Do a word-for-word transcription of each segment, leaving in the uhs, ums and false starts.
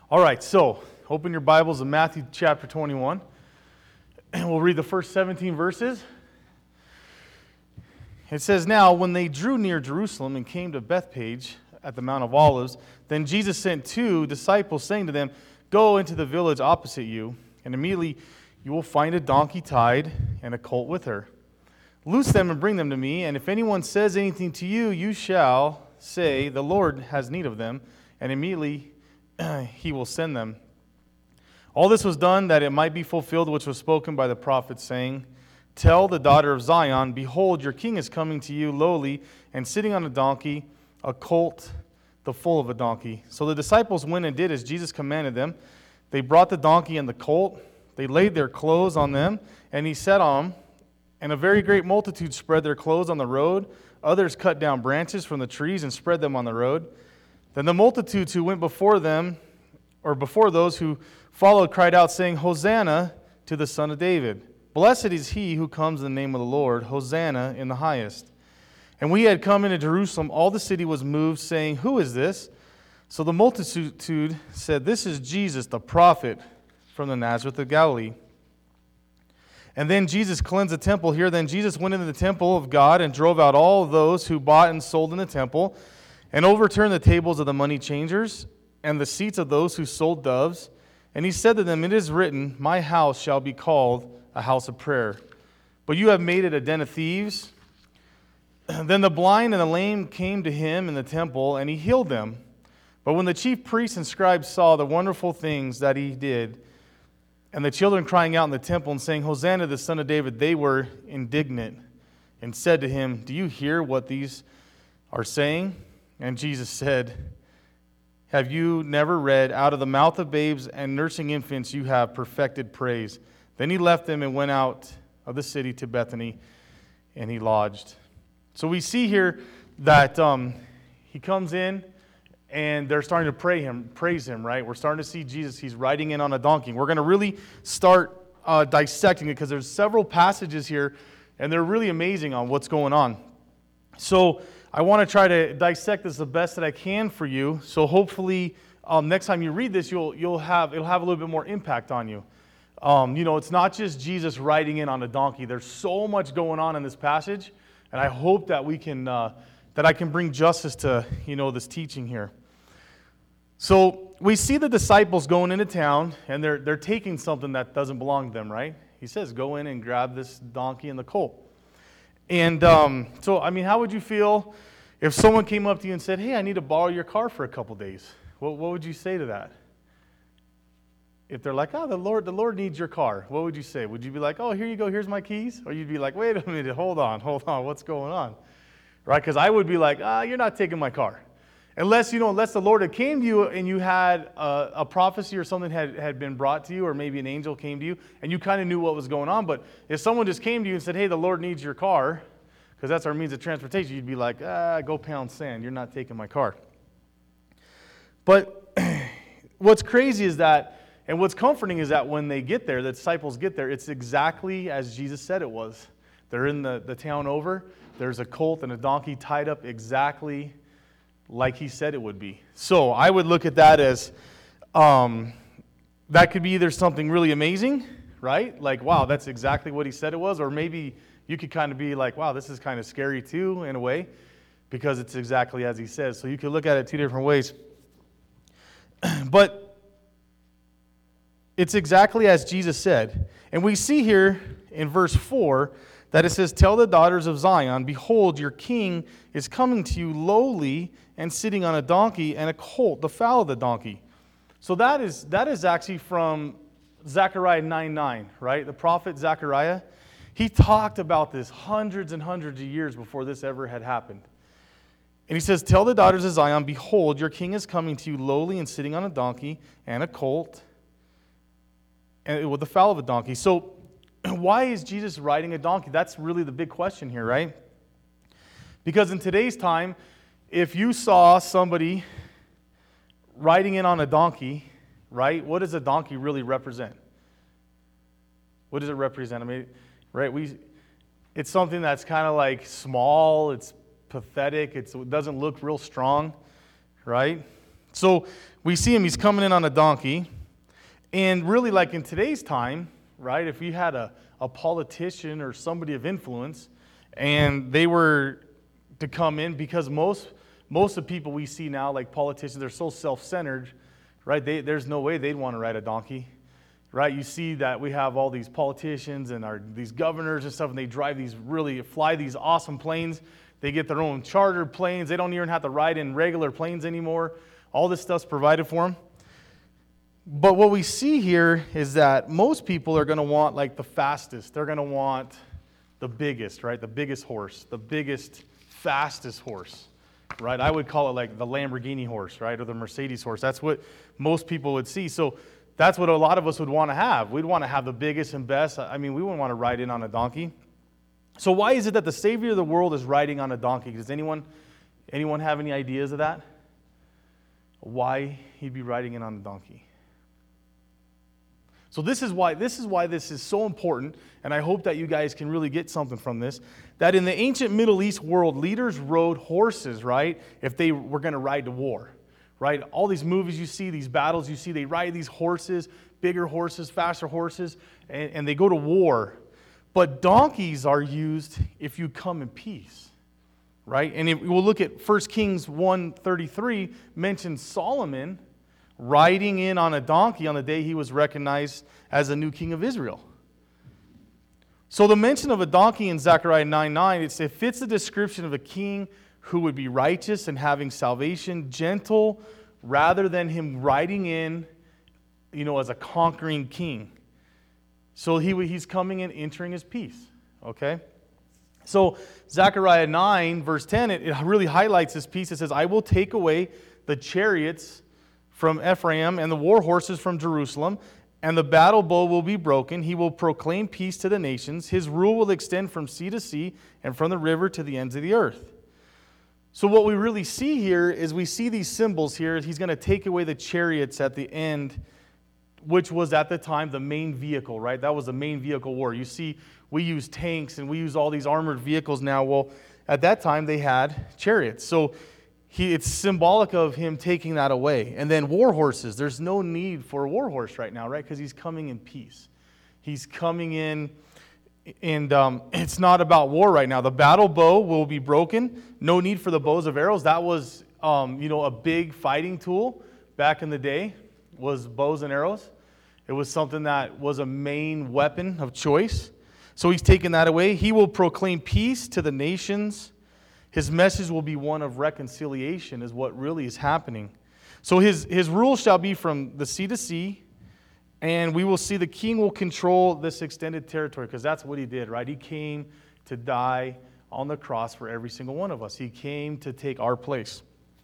All right, so open your Bibles to Matthew chapter twenty-one, and we'll read the first seventeen verses. It says, "Now, when they drew near Jerusalem and came to Bethphage at the Mount of Olives, then Jesus sent two disciples, saying to them, 'Go into the village opposite you, and immediately you will find a donkey tied and a colt with her. Loose them and bring them to me, and if anyone says anything to you, you shall say, the Lord has need of them, and immediately he will send them.' All this was done that it might be fulfilled which was spoken by the prophet, saying, 'Tell the daughter of Zion, behold, your king is coming to you lowly, and sitting on a donkey, a colt, the foal of a donkey.' So the disciples went and did as Jesus commanded them. They brought the donkey and the colt. They laid their clothes on them, and he sat on them. And a very great multitude spread their clothes on the road. Others cut down branches from the trees and spread them on the road. Then the multitudes who went before them, or before those who followed, cried out, saying, 'Hosanna to the Son of David. Blessed is he who comes in the name of the Lord. Hosanna in the highest.' And when he had come into Jerusalem, all the city was moved, saying, 'Who is this?' So the multitude said, 'This is Jesus, the prophet from the Nazareth of Galilee.' And then Jesus cleansed the temple here. Then Jesus went into the temple of God and drove out all those who bought and sold in the temple, and overturned the tables of the money changers and the seats of those who sold doves. And he said to them, 'It is written, my house shall be called a house of prayer, but you have made it a den of thieves.' Then the blind and the lame came to him in the temple, and he healed them. But when the chief priests and scribes saw the wonderful things that he did, and the children crying out in the temple and saying, 'Hosanna to the Son of David,' they were indignant and said to him, 'Do you hear what these are saying?' And Jesus said, 'Have you never read, out of the mouth of babes and nursing infants you have perfected praise?' Then he left them and went out of the city to Bethany, and he lodged." So we see here that um, he comes in, and they're starting to pray him, praise him, right? We're starting to see Jesus. He's riding in on a donkey. We're going to really start uh, dissecting it because there's several passages here, and they're really amazing on what's going on. So I want to try to dissect this the best that I can for you. So hopefully, um, next time you read this, you'll you'll have it'll have a little bit more impact on you. Um, you know, it's not just Jesus riding in on a donkey. There's so much going on in this passage, and I hope that we can uh, that I can bring justice to you know this teaching here. So we see the disciples going into town, and they're they're taking something that doesn't belong to them, right? He says, "Go in and grab this donkey and the colt." And um, so, I mean, how would you feel if someone came up to you and said, "Hey, I need to borrow your car for a couple days"? What what would you say to that? If they're like, "Oh, the Lord, the Lord needs your car," what would you say? Would you be like, "Oh, here you go, here's my keys"? Or you'd be like, "Wait a minute, hold on, hold on, what's going on?" Right? Because I would be like, "Ah, you're not taking my car." Unless, you know, unless the Lord had came to you and you had a, a prophecy or something had, had been brought to you, or maybe an angel came to you, and you kind of knew what was going on. But if someone just came to you and said, "Hey, the Lord needs your car," because that's our means of transportation, you'd be like, "Ah, go pound sand. You're not taking my car." But what's crazy is that, and what's comforting is that when they get there, the disciples get there, it's exactly as Jesus said it was. They're in the, the town over. There's a colt and a donkey tied up exactly like he said it would be. So I would look at that as um, that could be either something really amazing, right? Like, wow, that's exactly what he said it was. Or maybe you could kind of be like, wow, this is kind of scary too, in a way, because it's exactly as he says. So you could look at it two different ways. But it's exactly as Jesus said. And we see here in verse four that it says, "Tell the daughters of Zion, behold, your king is coming to you lowly and sitting on a donkey and a colt, the foal of the donkey." So that is that is actually from Zechariah nine nine, right? The prophet Zechariah, he talked about this hundreds and hundreds of years before this ever had happened. And he says, "Tell the daughters of Zion, behold, your king is coming to you lowly and sitting on a donkey and a colt, and with the foal of a donkey." So why is Jesus riding a donkey? That's really the big question here, right? Because in today's time, if you saw somebody riding in on a donkey, right, what does a donkey really represent? What does it represent? I mean, right, we, it's something that's kind of like small, it's pathetic, it's, it doesn't look real strong, right? So we see him, he's coming in on a donkey. And really, like in today's time, right, if you had a, a politician or somebody of influence, and they were to come in, because most most of the people we see now, like politicians, they're so self-centered, right? They, there's no way they'd want to ride a donkey, right? You see that we have all these politicians and our these governors and stuff, and they drive these really, fly these awesome planes. They get their own chartered planes. They don't even have to ride in regular planes anymore. All this stuff's provided for them. But what we see here is that most people are going to want like the fastest. They're going to want the biggest, right? The biggest horse, the biggest, fastest horse, right? I would call it like the Lamborghini horse, right? Or the Mercedes horse. That's what most people would see. So that's what a lot of us would want to have. We'd want to have the biggest and best. I mean, we wouldn't want to ride in on a donkey. So why is it that the Savior of the world is riding on a donkey? Does anyone, anyone have any ideas of that? Why he'd be riding in on a donkey? So this is why this is why this is so important, and I hope that you guys can really get something from this, that in the ancient Middle East world, leaders rode horses, right, if they were going to ride to war, right? All these movies you see, these battles you see, they ride these horses, bigger horses, faster horses, and, and they go to war. But donkeys are used if you come in peace, right? And if we'll look at First Kings one thirty-three, mentions Solomon riding in on a donkey on the day he was recognized as the new king of Israel. So the mention of a donkey in Zechariah nine nine, it fits the description of a king who would be righteous and having salvation, gentle, rather than him riding in, you know, as a conquering king. So he he's coming in, entering his peace, okay? So Zechariah nine, verse ten, it, it really highlights this piece. It says, I will take away the chariots from Ephraim and the war horses from Jerusalem, and the battle bow will be broken. He will proclaim peace to the nations. His rule will extend from sea to sea and from the river to the ends of the earth. So what we really see here is we see these symbols here. He's going to take away the chariots at the end, which was at the time the main vehicle, right? That was the main vehicle war. You see, we use tanks and we use all these armored vehicles now. Well, at that time they had chariots. So He, it's symbolic of him taking that away. And then war horses. There's no need for a war horse right now, right? Because he's coming in peace. He's coming in, and um, it's not about war right now. The battle bow will be broken. No need for the bows of arrows. That was, um, you know, a big fighting tool back in the day, was bows and arrows. It was something that was a main weapon of choice. So he's taken that away. He will proclaim peace to the nations. His message will be one of reconciliation, is what really is happening. So his, his rule shall be from the sea to sea, and we will see the king will control this extended territory, because that's what he did, right? He came to die on the cross for every single one of us. He came to take our place.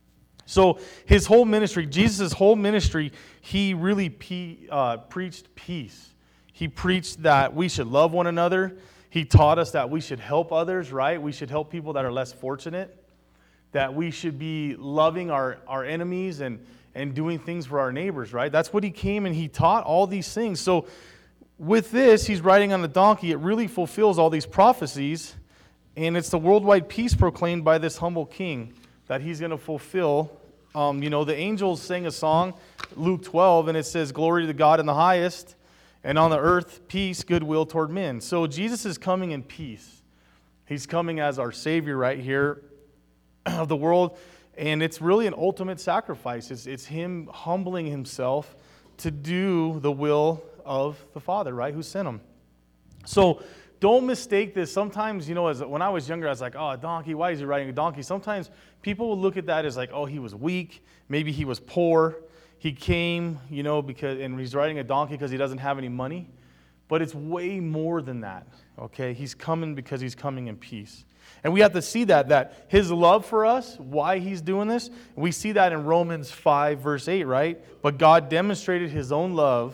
So his whole ministry, Jesus' whole ministry, he really pe- uh, preached peace. He preached that we should love one another. He taught us that we should help others, right? We should help people that are less fortunate. That we should be loving our, our enemies and, and doing things for our neighbors, right? That's what he came and he taught all these things. So with this, he's riding on a donkey. It really fulfills all these prophecies. And it's the worldwide peace proclaimed by this humble king that he's going to fulfill. Um, you know, the angels sang a song, Luke twelve, and it says, glory to God in the highest, and on the earth, peace, goodwill toward men. So Jesus is coming in peace. He's coming as our Savior right here of the world. And it's really an ultimate sacrifice. It's, it's him humbling himself to do the will of the Father, right, who sent him. So don't mistake this. Sometimes, you know, as when I was younger, I was like, oh, a donkey, why is he riding a donkey? Sometimes people will look at that as like, oh, he was weak. Maybe he was poor. He came, you know, because and he's riding a donkey because he doesn't have any money. But it's way more than that, okay? He's coming because he's coming in peace. And we have to see that, that his love for us, why he's doing this, we see that in Romans five, verse eight, right? But God demonstrated his own love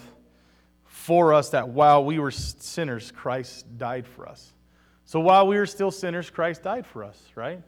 for us, that while we were sinners, Christ died for us. So while we were still sinners, Christ died for us, right?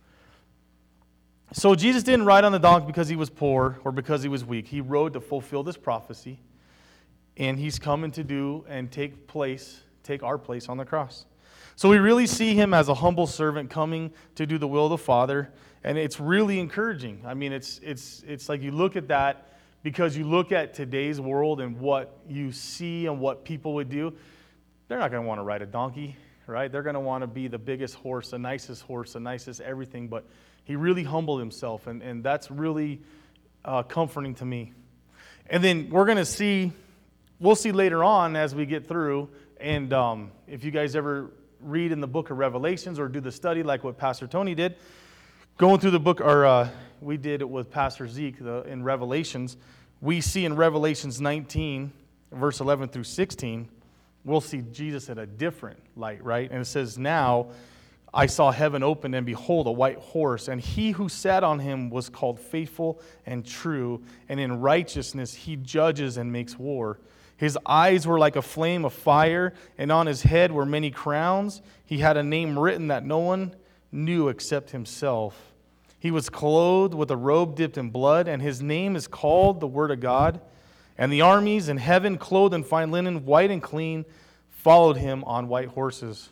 So Jesus didn't ride on the donkey because he was poor or because he was weak. He rode to fulfill this prophecy. And he's coming to do and take place, take our place on the cross. So we really see him as a humble servant coming to do the will of the Father, and it's really encouraging. I mean, it's it's it's like you look at that because you look at today's world and what you see and what people would do. They're not going to want to ride a donkey, right? They're going to want to be the biggest horse, the nicest horse, the nicest everything, but he really humbled himself, and, and that's really uh, comforting to me. And then we're going to see, we'll see later on as we get through, and um, if you guys ever read in the book of Revelations or do the study like what Pastor Tony did, going through the book, or uh, we did it with Pastor Zeke the, in Revelations, we see in Revelations nineteen, verse eleven through sixteen, we'll see Jesus in a different light, right? And it says, now I saw heaven open, and behold, a white horse, and he who sat on him was called Faithful and True, and in righteousness he judges and makes war. His eyes were like a flame of fire, and on his head were many crowns. He had a name written that no one knew except himself. He was clothed with a robe dipped in blood, and his name is called the Word of God. And the armies in heaven, clothed in fine linen, white and clean, followed him on white horses.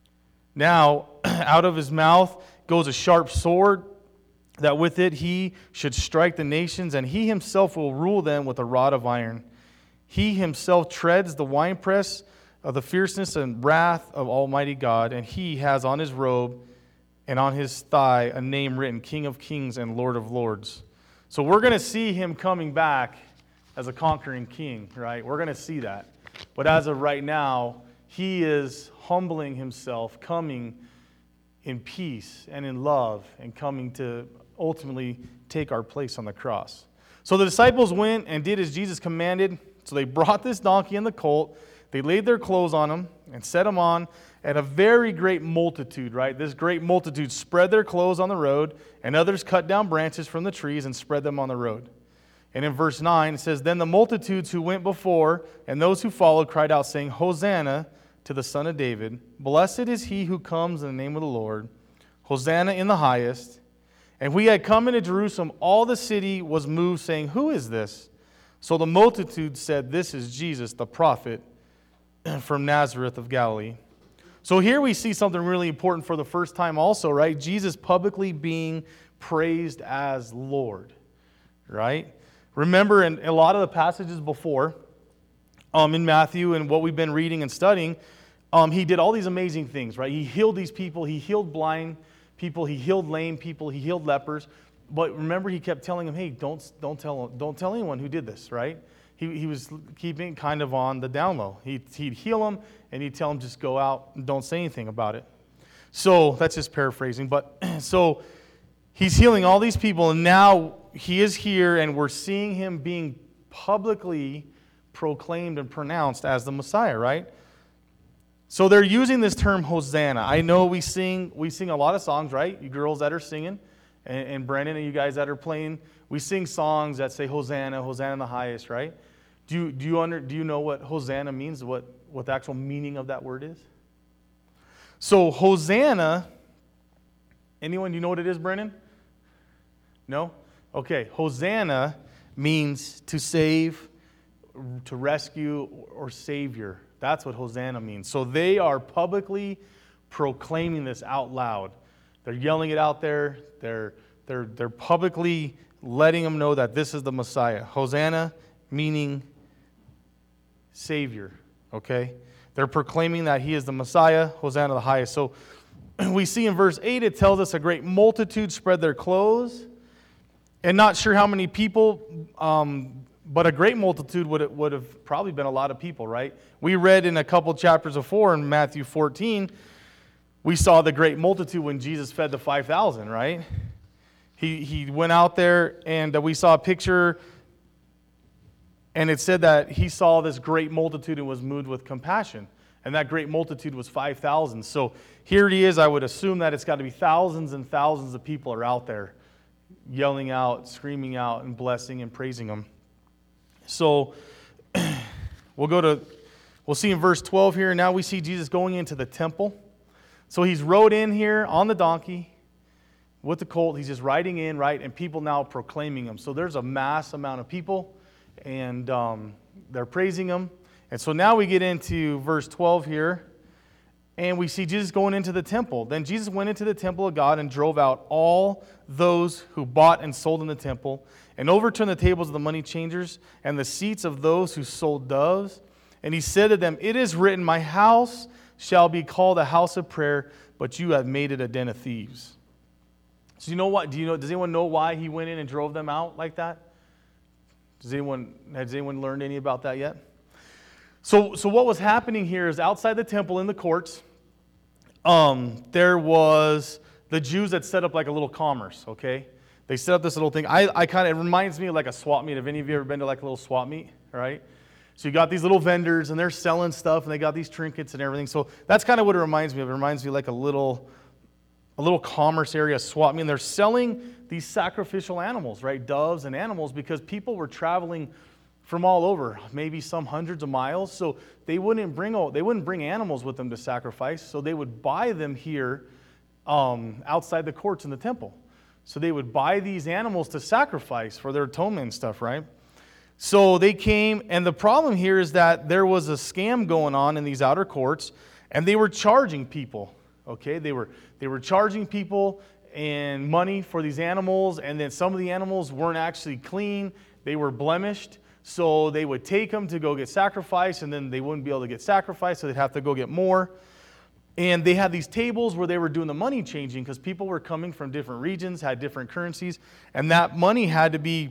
Now, out of his mouth goes a sharp sword, that with it he should strike the nations, and he himself will rule them with a rod of iron. He himself treads the winepress of the fierceness and wrath of Almighty God, and he has on his robe and on his thigh a name written, King of Kings and Lord of Lords. So we're going to see him coming back as a conquering king, right? We're going to see that. But as of right now, he is humbling himself, coming in peace and in love, and coming to ultimately take our place on the cross. So the disciples went and did as Jesus commanded. So they brought this donkey and the colt. They laid their clothes on him and set him on. And a very great multitude, right? This great multitude spread their clothes on the road, and others cut down branches from the trees and spread them on the road. And in verse nine, it says, Then the multitudes who went before and those who followed cried out, saying, Hosanna to the Son of David. Blessed is he who comes in the name of the Lord. Hosanna in the highest. And when he had come into Jerusalem, all the city was moved, saying, Who is this? So the multitude said, This is Jesus, the prophet from Nazareth of Galilee. So here we see something really important for the first time also, right? Jesus publicly being praised as Lord, right? Remember in a lot of the passages before, um, in Matthew and what we've been reading and studying, um, he did all these amazing things, right? He healed these people. He healed blind people. He healed lame people. He healed lepers. But remember, he kept telling them, hey, don't, don't, tell, don't tell anyone who did this, right? He, he was keeping kind of on the down low. He'd, he'd heal them, and he'd tell them just go out and don't say anything about it. So that's just paraphrasing. But so he's healing all these people, and now he is here, and we're seeing him being publicly proclaimed and pronounced as the Messiah, right? So they're using this term Hosanna. I know we sing we sing a lot of songs, right? You girls that are singing, and, and Brandon and you guys that are playing, we sing songs that say Hosanna, Hosanna in the highest, right? Do you, do you, under, do you know what Hosanna means, what, what the actual meaning of that word is? So Hosanna, anyone, do you know what it is, Brennan? No? Okay, Hosanna means to save, to rescue, or savior. That's what Hosanna means. So they are publicly proclaiming this out loud. They're yelling it out there. They're, they're, they're publicly letting them know that this is the Messiah. Hosanna meaning Savior, okay? They're proclaiming that he is the Messiah, Hosanna the highest. So we see in verse eight, it tells us a great multitude spread their clothes. And not sure how many people, um, but a great multitude would, would have probably been a lot of people, right? We read in a couple chapters before in Matthew fourteen, we saw the great multitude when Jesus fed the five thousand, right? He, he went out there and we saw a picture. And it said that he saw this great multitude and was moved with compassion. And that great multitude was five thousand. So here he is. I would assume that it's got to be thousands and thousands of people are out there yelling out, screaming out, and blessing and praising him. So we'll go to, we'll see in verse twelve here. Now we see Jesus going into the temple. So he's rode in here on the donkey with the colt. He's just riding in, right? And people now proclaiming him. So there's a mass amount of people. And um, they're praising him. And so now we get into verse twelve here. and we see Jesus going into the temple. Then Jesus went into the temple of God and drove out all those who bought and sold in the temple, and overturned the tables of the money changers and the seats of those who sold doves. And he said to them, "It is written, my house shall be called a house of prayer, but you have made it a den of thieves." So you know what? Do you know? Does anyone know why he went in and drove them out like that? Does anyone has anyone learned any about that yet? So, so what was happening here is outside the temple in the courts, um, there was the Jews that set up like a little commerce. Okay, they set up this little thing. I, I kind of it reminds me of like a swap meet. Have any of you ever been to like a little swap meet? All right. So you got these little vendors, and they're selling stuff, and they got these trinkets and everything. So that's kind of what it reminds me of. It reminds me of like a little, a little commerce area, swap meet. And they're selling these sacrificial animals, right? Doves and animals, because people were traveling from all over, maybe some hundreds of miles. So they wouldn't bring they wouldn't bring animals with them to sacrifice. So they would buy them here um, outside the courts in the temple. So they would buy these animals to sacrifice for their atonement and stuff, right? So they came, and the problem here is that there was a scam going on in these outer courts, and they were charging people, okay? They were they were charging people and money for these animals, and then some of the animals weren't actually clean. They were blemished, so they would take them to go get sacrificed, and then they wouldn't be able to get sacrificed, so they'd have to go get more. And they had these tables where they were doing the money changing, because people were coming from different regions, had different currencies, and that money had to be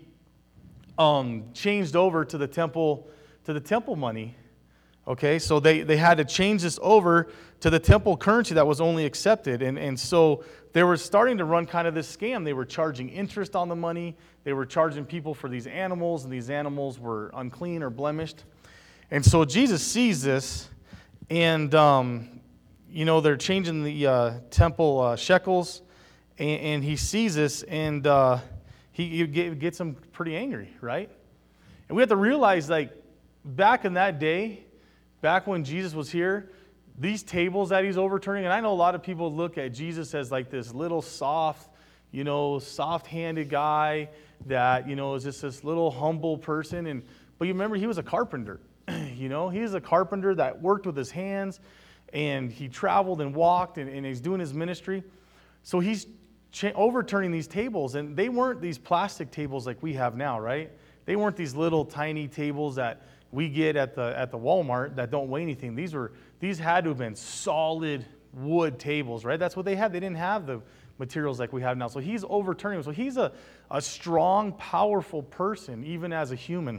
Um, changed over to the temple, to the temple money. Okay, so they, they had to change this over to the temple currency that was only accepted. And, and so they were starting to run kind of this scam. They were charging interest on the money. They were charging people for these animals, and these animals were unclean or blemished. And so Jesus sees this, and, um, you know, they're changing the uh, temple uh, shekels, and, and he sees this, and uh, he, he gets him pretty angry, right? And we have to realize, like, back in that day, back when Jesus was here, these tables that he's overturning, and I know a lot of people look at Jesus as like this little soft, you know, soft-handed guy that, you know, is just this little humble person. And but you remember, he was a carpenter. You know, he was a carpenter that worked with his hands, and he traveled and walked, and, and he's doing his ministry. So he's cha- overturning these tables, and they weren't these plastic tables like we have now, right? They weren't these little tiny tables that we get at the at the Walmart that don't weigh anything. These were these had to have been solid wood tables, right? That's what they had. They didn't have the materials like we have now. So he's overturning them. So he's a, a strong, powerful person, even as a human.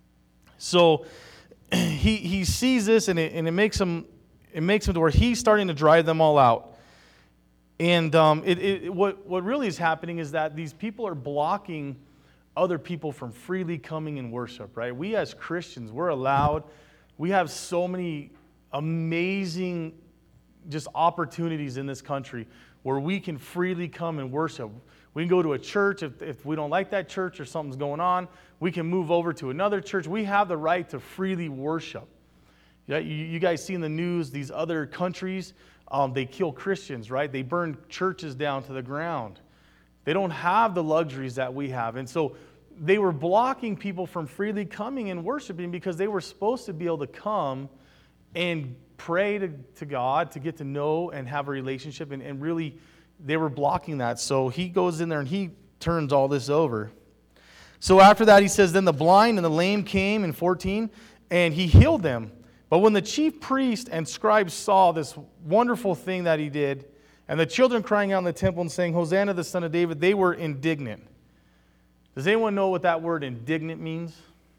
So he he sees this, and it and it makes him it makes him to where he's starting to drive them all out. And um, it, it what what really is happening is that these people are blocking other people from freely coming and worship, right? We as Christians, we're allowed, we have so many amazing just opportunities in this country where we can freely come and worship. We can go to a church. If, if we don't like that church or something's going on, we can move over to another church. We have the right to freely worship. Yeah, you, you guys see in the news, these other countries, um, they kill Christians, right? They burn churches down to the ground. They don't have the luxuries that we have. And so they were blocking people from freely coming and worshiping because they were supposed to be able to come and pray to, to God, to get to know and have a relationship. And, and really, they were blocking that. So he goes in there and he turns all this over. So after that, he says, then the blind and the lame came in fourteen, and he healed them. But when the chief priest and scribes saw this wonderful thing that he did, and the children crying out in the temple and saying, Hosanna, the Son of David, they were indignant. Does anyone know what that word indignant means?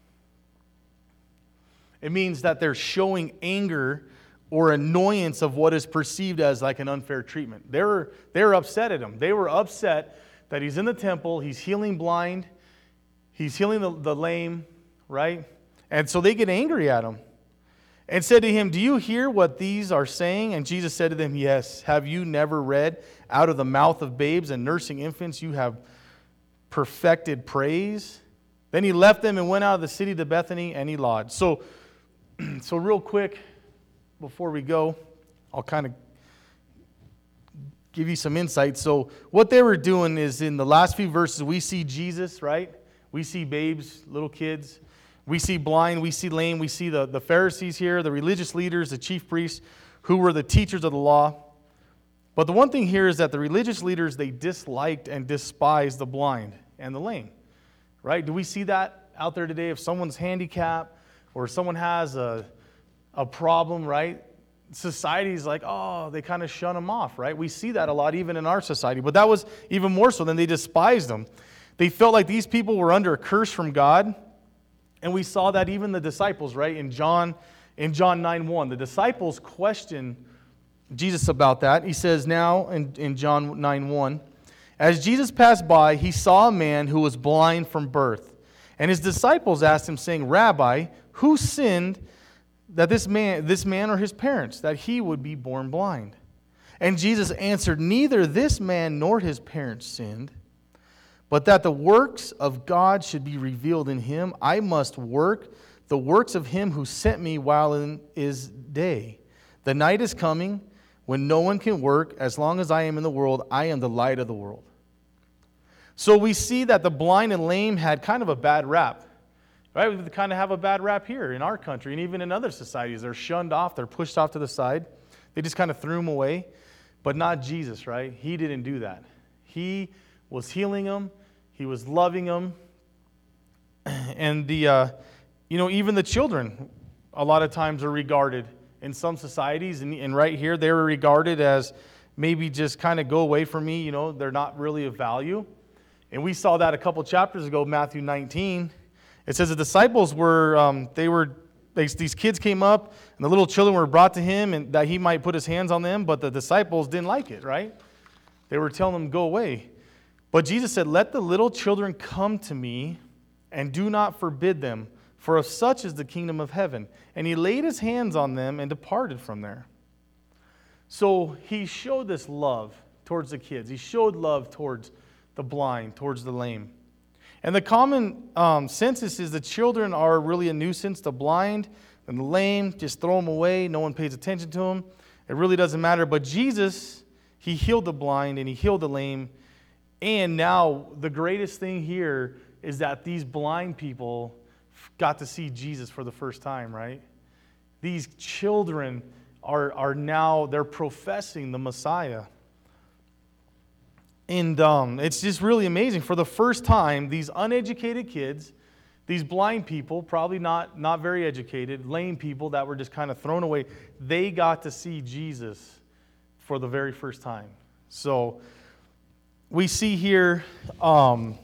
It means that they're showing anger or annoyance of what is perceived as like an unfair treatment. They were, they were upset at him. They were upset that he's in the temple, he's healing blind, he's healing the, the lame, right? And so they get angry at him. And said to him, do you hear what these are saying? And Jesus said to them, yes. Have you never read, out of the mouth of babes and nursing infants you have perfected praise? Then he left them and went out of the city to Bethany, and he lodged. So, so real quick, before we go, I'll kind of give you some insight. So what they were doing is, in the last few verses, we see Jesus, right? We see babes, little kids. We see blind, we see lame, we see the, the Pharisees here, the religious leaders, the chief priests, who were the teachers of the law. But the one thing here is that the religious leaders, they disliked and despised the blind and the lame, right? Do we see that out there today? If someone's handicapped or someone has a, a problem, right? Society's like, oh, they kind of shun them off, right? We see that a lot even in our society. But that was even more so than they despised them. They felt like these people were under a curse from God. And we saw that even the disciples, right? In John in John nine one, the disciples questioned Jesus about that. He says now in, in John nine one, as Jesus passed by, he saw a man who was blind from birth. And his disciples asked him, saying, Rabbi, who sinned that this man, this man or his parents, that he would be born blind? And Jesus answered, neither this man nor his parents sinned, but that the works of God should be revealed in him. I must work the works of him who sent me while it is day. The night is coming when no one can work. As long as I am in the world, I am the light of the world. So we see that the blind and lame had kind of a bad rap. Right? We kind of have a bad rap here in our country and even in other societies. They're shunned off. They're pushed off to the side. They just kind of threw them away. But not Jesus, right? He didn't do that. He was healing them. He was loving them. And the, uh, you know, even the children a lot of times are regarded in some societies. And, and right here, they were regarded as maybe just kind of go away from me. You know, they're not really of value. And we saw that a couple chapters ago, Matthew nineteen. It says the disciples were, um, they were, they, these kids came up, and the little children were brought to him, and that he might put his hands on them, but the disciples didn't like it, right? They were telling them, go away. But Jesus said, let the little children come to me, and do not forbid them, for of such is the kingdom of heaven. And he laid his hands on them and departed from there. So he showed this love towards the kids. He showed love towards the blind, towards the lame. And the common um, census is the children are really a nuisance. The blind and the lame, just throw them away. No one pays attention to them. It really doesn't matter. But Jesus, he healed the blind and he healed the lame. And now the greatest thing here is that these blind people got to see Jesus for the first time, right? These children are, are now, they're professing the Messiah. And um, it's just really amazing. For the first time, these uneducated kids, these blind people, probably not, not very educated, lame people that were just kind of thrown away, they got to see Jesus for the very first time. So we see here um,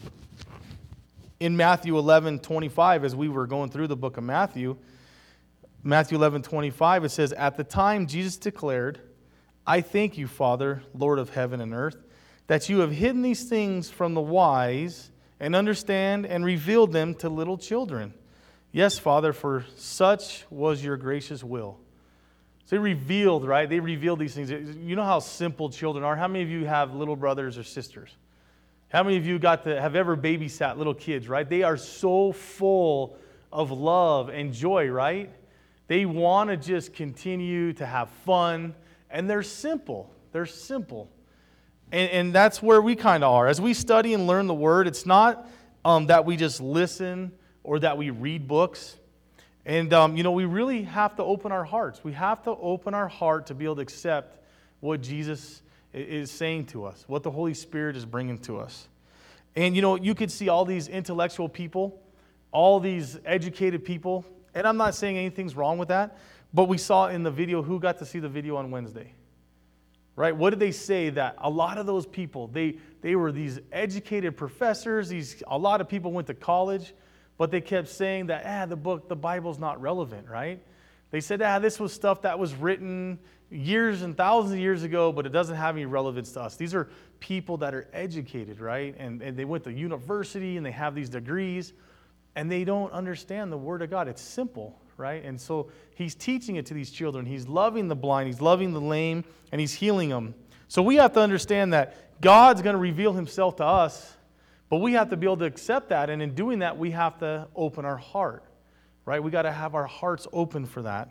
in Matthew eleven twenty-five, as we were going through the book of Matthew, Matthew eleven twenty-five, it says, at the time Jesus declared, I thank you, Father, Lord of heaven and earth, that you have hidden these things from the wise and understand and revealed them to little children. Yes, Father, for such was your gracious will. So they revealed, right? They revealed these things. You know how simple children are. How many of you have little brothers or sisters? How many of you got to have ever babysat little kids, right? They are so full of love and joy, right? They want to just continue to have fun, and they're simple. They're simple. And, and that's where we kind of are. As we study and learn the Word, it's not um, that we just listen or that we read books. And, um, you know, we really have to open our hearts. We have to open our heart to be able to accept what Jesus is saying to us, what the Holy Spirit is bringing to us. And, you know, you could see all these intellectual people, all these educated people, and I'm not saying anything's wrong with that, but we saw in the video, who got to see the video on Wednesday? Right? What did they say? That a lot of those people, they, they were these educated professors, these, a lot of people went to college, but they kept saying that, ah, the book, the Bible's not relevant, right? They said, ah, this was stuff that was written years and thousands of years ago, but it doesn't have any relevance to us. These are people that are educated, right? And, and they went to university and they have these degrees, and they don't understand the Word of God. It's simple, right? And so he's teaching it to these children. He's loving the blind, he's loving the lame, and he's healing them. So we have to understand that God's going to reveal himself to us, but we have to be able to accept that, and in doing that, we have to open our heart, right? We got to have our hearts open for that.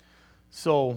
So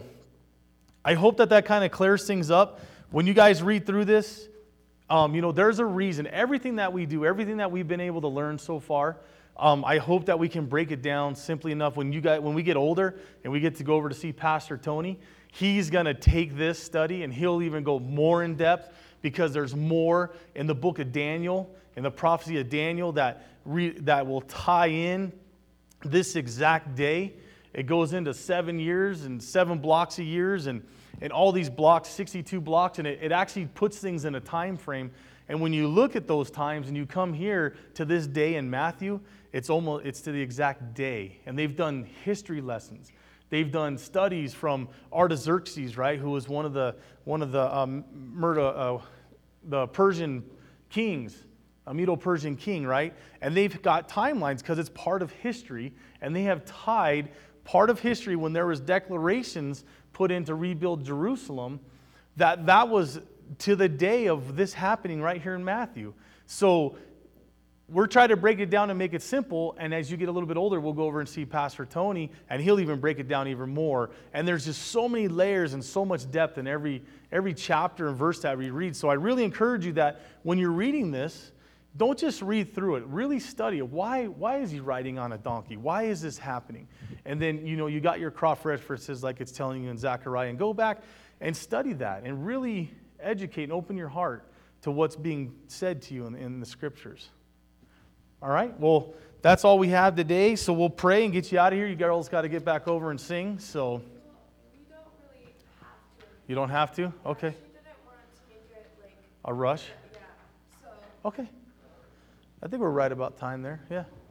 I hope that that kind of clears things up. When you guys read through this, um, you know, there's a reason. Everything that we do, everything that we've been able to learn so far, Um, I hope that we can break it down simply enough when you guys, when we get older and we get to go over to see Pastor Tony. he's going to take this study and he'll even go more in depth, because there's more in the book of Daniel, in the prophecy of Daniel, that re, that will tie in this exact day. It goes into seven years and seven blocks of years, and, and all these blocks, sixty-two blocks, and it, it actually puts things in a time frame. And when you look at those times and you come here to this day in Matthew, it's almost it's to the exact day. And they've done history lessons. They've done studies from Artaxerxes, right, who was one of the one of the um, Murda, uh, the Persian kings, a Medo-Persian king, right? And they've got timelines because it's part of history, and they have tied part of history when there was declarations put in to rebuild Jerusalem, that that was to the day of this happening right here in Matthew. So we're trying to break it down and make it simple, and as you get a little bit older, we'll go over and see Pastor Tony, and he'll even break it down even more. And there's just so many layers and so much depth in every every chapter and verse that we read. So I really encourage you that when you're reading this, don't just read through it. Really study it. Why, why is he riding on a donkey? Why is this happening? And then, you know, you got your cross references like it's telling you in Zechariah, and go back and study that and really educate and open your heart to what's being said to you in, in the scriptures. All right, well, that's all we have today, so we'll pray and get you out of here. You girls got to get back over and sing, so. Well, we don't really have to. You don't have to? Okay. She didn't want to make it like, A rush? yeah, so. Okay. I think we're right about time there, yeah.